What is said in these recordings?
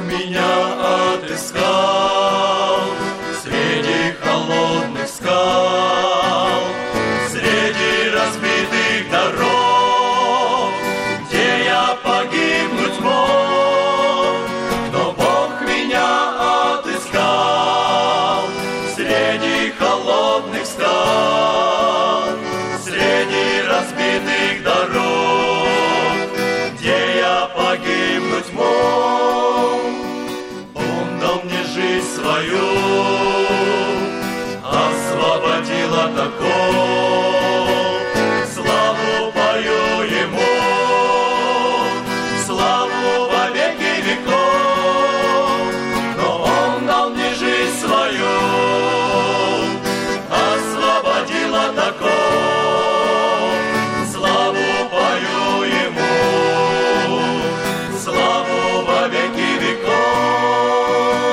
меня отыскал среди холодных скал, среди разбитых дорог, где я погибнуть мог. Но Бог меня отыскал среди холодных скал, среди разбитых дорог, где я погибнуть мог. Он дал мне жизнь свою, освободил от оков. Славу пою Ему, славу во веки веков. Но Он дал мне жизнь свою, освободил от оков. Славу пою Ему, славу во веки веков.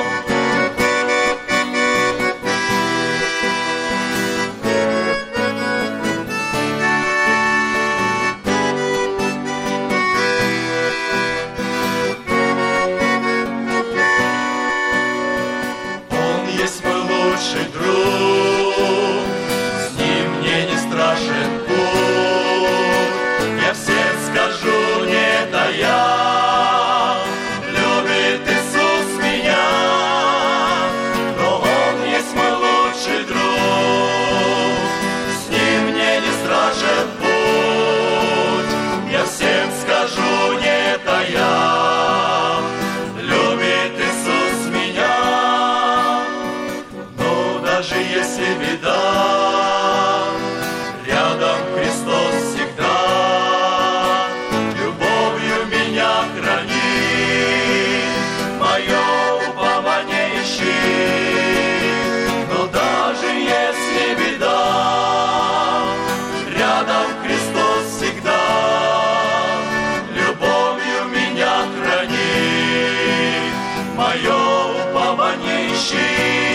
Он есть мой лучший друг, с ним мне не страшен путь. Я всем скажу, не тая, любит Иисус меня. Но Он есть мой лучший друг, с ним мне не страшен путь. Я всем скажу, не тая, любит Иисус меня. Но даже если беда, рядом Христос всегда, любовью меня храни, мое упование ищи. Но даже если беда, рядом Христос всегда, любовью меня храни, мое упование ищи.